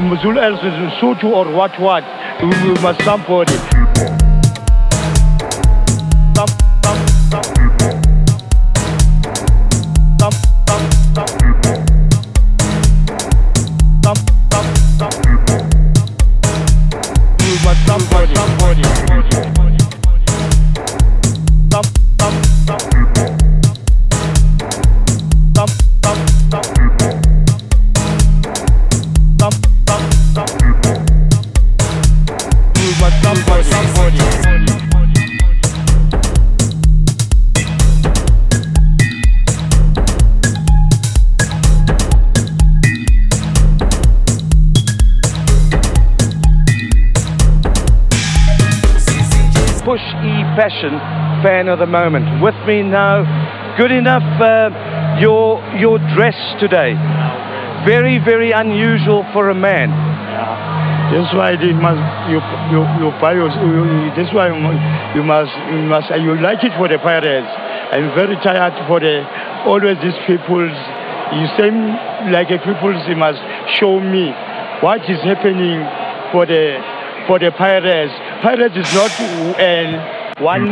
Zulu else is Sutu or what, we must somebody. We must somebody. Push E Fashion fan of the moment. With me now, good enough. Your dress today, very very unusual for a man. That's why you buy that's why you must you like it for the pirates. I'm very tired for always these peoples. You seem like a peoples. You must show me what is happening for the pirates. Pirates is not one.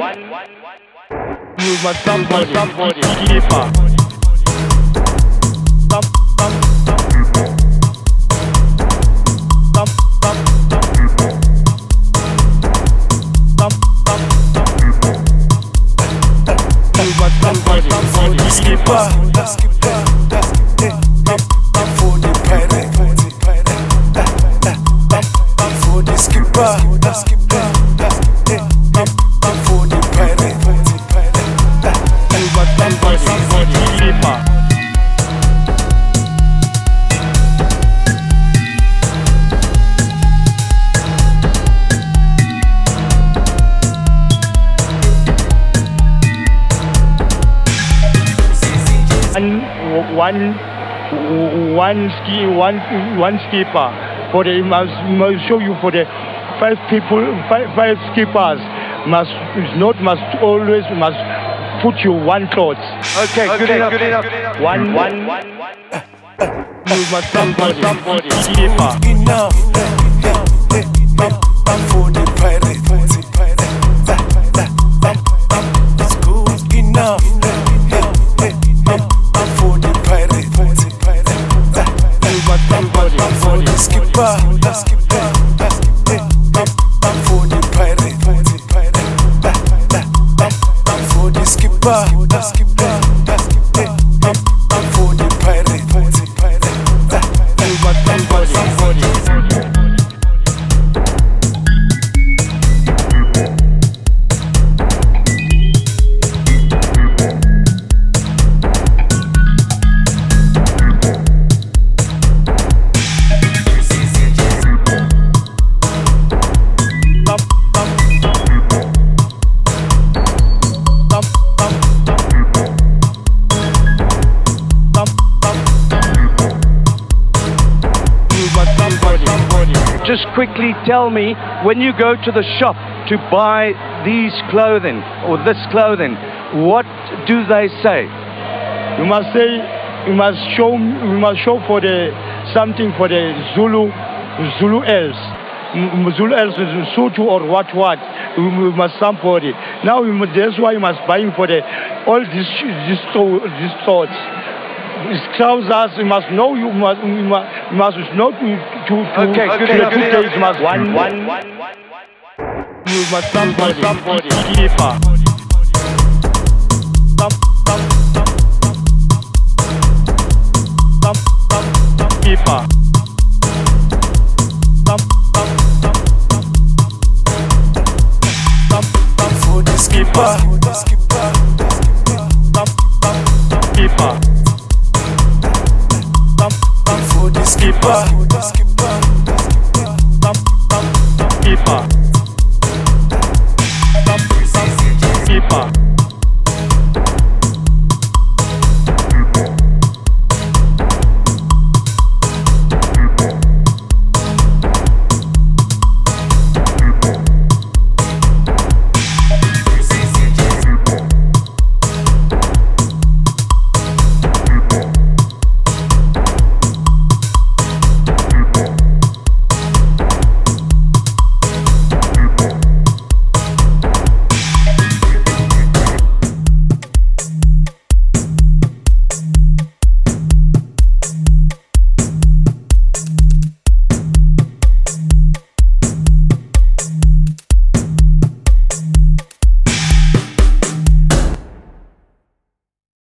You must somebody keeper. One skipper for the must show you for the five skippers must always put you one thought. Okay, good enough. One. You must somebody skipper. Enough for the pirate. It's good enough. For the skipper, for the pirate, for the skipper, for the Just quickly tell me, when you go to the shop to buy these clothing or this clothing, what do they say? You must show for something for the Zulu else. Zulu else is Sutu or what. We must somebody. Now that's why you must buy for all these thoughts. Trousers, you must know. You must know to Okay, good enough. You must one. You must somebody keeper. Keeper. For the skipper, Keeper. for the skipper, Keeper.